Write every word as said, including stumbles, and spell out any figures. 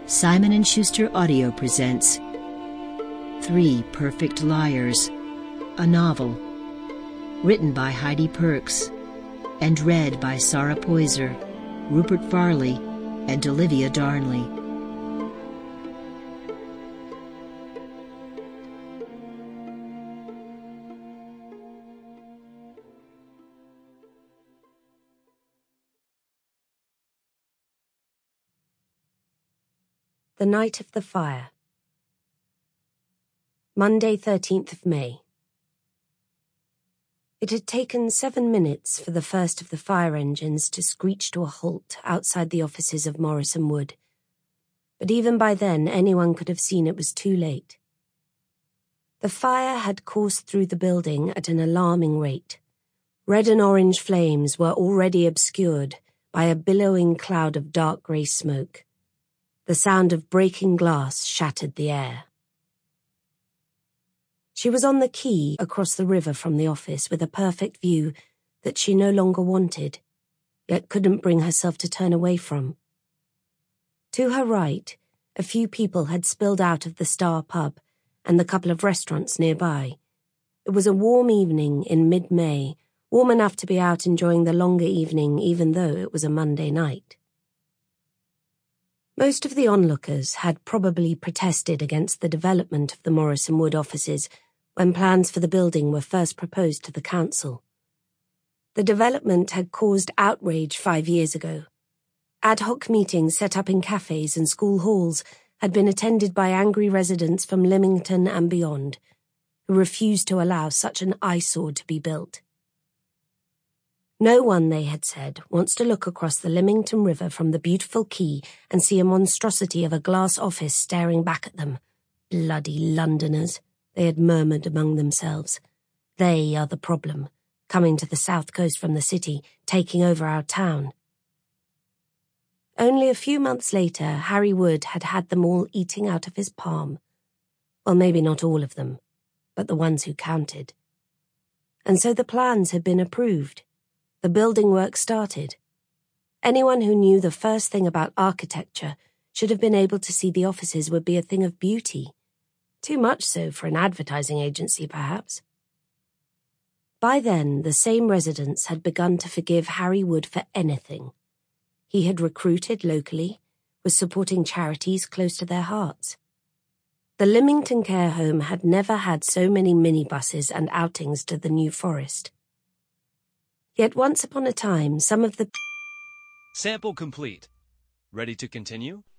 Simon and Schuster Audio presents Three Perfect Liars, a novel, written by Heidi Perks and read by Sarah Poyser, Rupert Farley, and Olivia Darnley. The Night of the Fire. Monday, thirteenth of May. It had taken seven minutes for the first of the fire engines to screech to a halt outside the offices of Morrison Wood, but even by then anyone could have seen it was too late. The fire had coursed through the building at an alarming rate. Red and orange flames were already obscured by a billowing cloud of dark grey smoke. The sound of breaking glass shattered the air. She was on the quay across the river from the office with a perfect view that she no longer wanted, yet couldn't bring herself to turn away from. To her right, a few people had spilled out of the Star pub and the couple of restaurants nearby. It was a warm evening in mid-May, warm enough to be out enjoying the longer evening even though it was a Monday night. Most of the onlookers had probably protested against the development of the Morrison Wood offices when plans for the building were first proposed to the council. The development had caused outrage five years ago. Ad hoc meetings set up in cafes and school halls had been attended by angry residents from Lymington and beyond, who refused to allow such an eyesore to be built. No one, they had said, wants to look across the Lymington River from the beautiful quay and see a monstrosity of a glass office staring back at them. Bloody Londoners, they had murmured among themselves. They are the problem, coming to the south coast from the city, taking over our town. Only a few months later, Harry Wood had had them all eating out of his palm. Well, maybe not all of them, but the ones who counted. And so the plans had been approved. The building work started. Anyone who knew the first thing about architecture should have been able to see the offices would be a thing of beauty. Too much so for an advertising agency, perhaps. By then, the same residents had begun to forgive Harry Wood for anything. He had recruited locally, was supporting charities close to their hearts. The Lymington Care Home had never had so many minibuses and outings to the New Forest. Yet once upon a time, some of the... Sample complete. Ready to continue?